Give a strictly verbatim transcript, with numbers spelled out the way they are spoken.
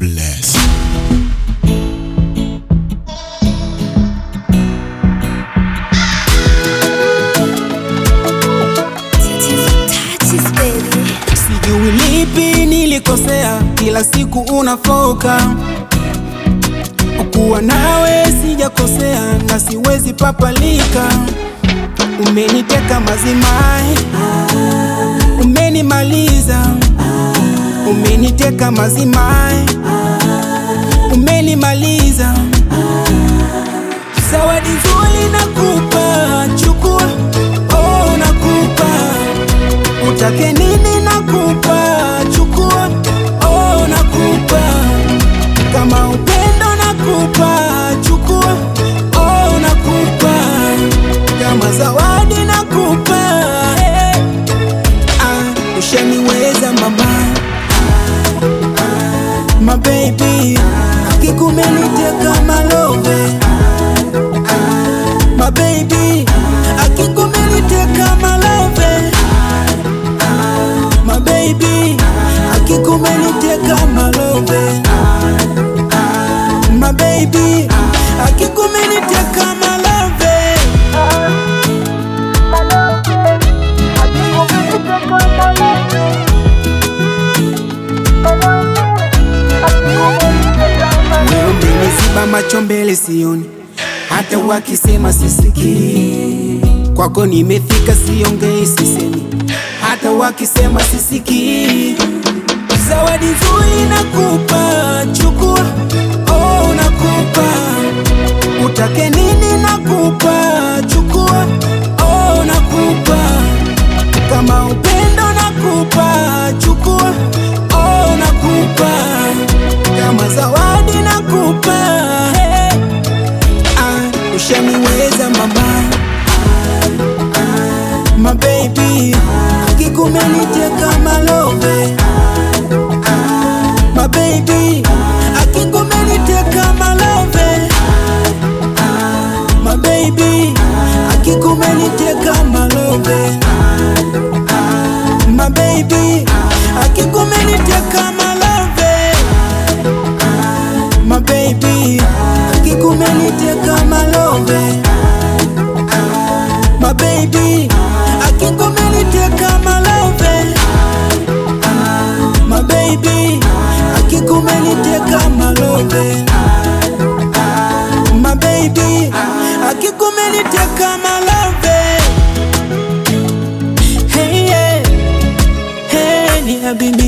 bless. Sijui lipi nilikosea, kila siku unafoka. Kuwa nawe sijakosea na siwezi papalika. Umeniteka mazimai, umenimaliza. Umeniteka mazimai, umenimaliza. Zawadi nzuri nakupa, chukua, oh nakupa. Utake nini nakupa, chukua, oh nakupa. Kama upendo nakupa, chukua, oh nakupa. Kama zawadi nakupa, hey. Ah, ushaniweza mama, my baby. Akikumeniteka malove, my baby. Akikumeniteka malove, my baby. Akikumeniteka malove, my baby. Akikumeniteka malove. Wewe umeniziba macho mbele sioni, hata wakisema sisikii. Kwako nimefika siongei sisemi, hata wakisema sisikii. Zawadi nzuri nakupa, chukua, oh nakupa. Utake nini nakupa, chukua, oh nakupa. Kama upendo nakupa, chukua, oh nakupa. Kama zawadi nakupa, hey. Ah, ushaniweza mama, my baby. Akikumeniteka malove, my baby. Akikumeniteka malove, my baby. Akikumeniteka malove, my baby. Akikumeniteka malove, my baby. Akikumeniteka malove, my baby. Akikumeniteka malove, my baby. Akikumeniteka malove, my baby. Akikumeniteka malove. Hey yeah, hey ni habibi.